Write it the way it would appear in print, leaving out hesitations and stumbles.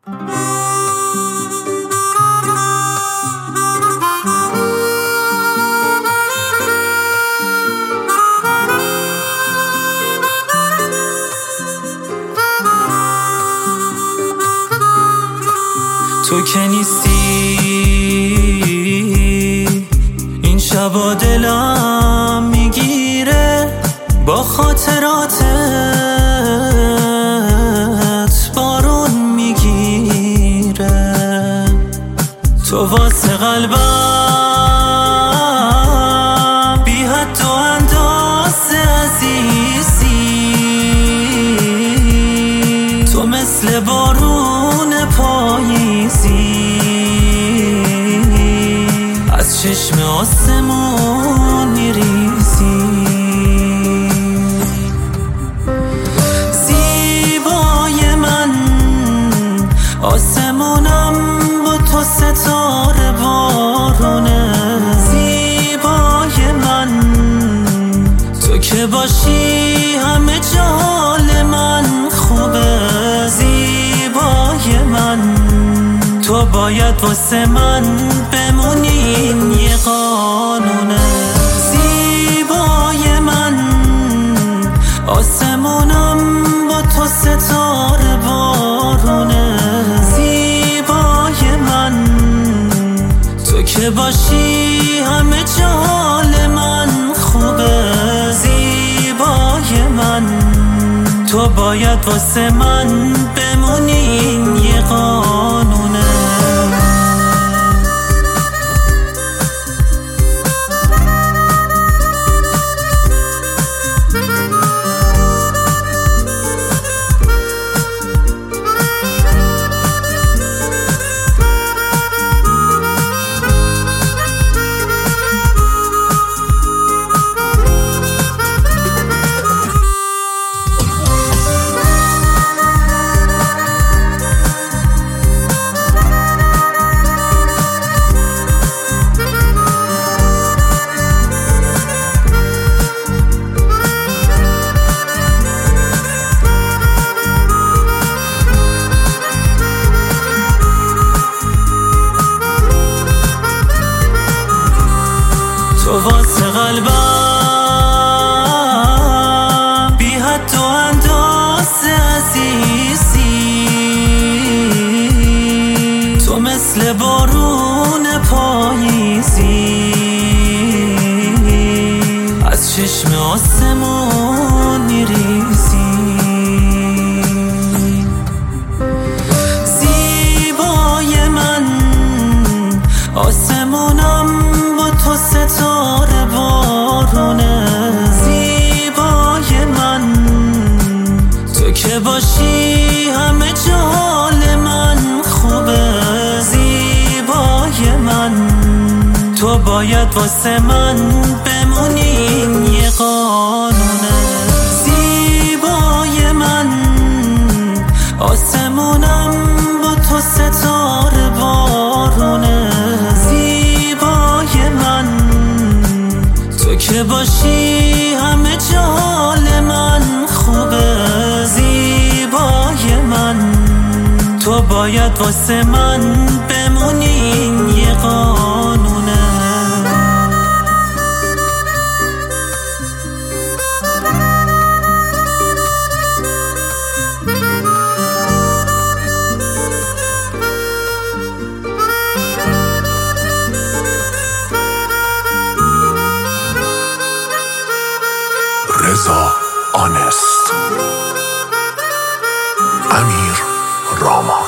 تو که نیستی این شبا دلم میگیره، با خاطراتت بارون میگیره. تو واسه قلبم بی حد و اندازه عزیزی، تو مثل بارون پاییزی، از چشم آسمون میریزی. زیبای من آسمونم با تو ستاره بارونه، زیبای من تو که باشی همه جال من خوبه. زیبای من تو باید واسه من بمونی، این یه قانونه. زیبای من آسمونم با تو ستاره بارونه، زیبای من تو که باشی همه جال من خوبه. زیبای من تو باید واسه من بمونی، این یه قانونه. تو واسه قلبم بی حد و اندازه عزیزی، تو مثل بارون پاییزی، از چشم آسمون میریزی. زیبای من آسمونم با تو ستاره بارونه، زیبای من تو که باشی همه جال من خوبه. زیبای من تو باید واسه من بمونی، این یه قانونه. زیبای من آسمونم با تو ستاره بارونه، زیبای من تو که باشی همه جال من خوبه. زیبای من تو باید واسه من بمونی، این یه قانونه. رضا آنست، امیر رامان.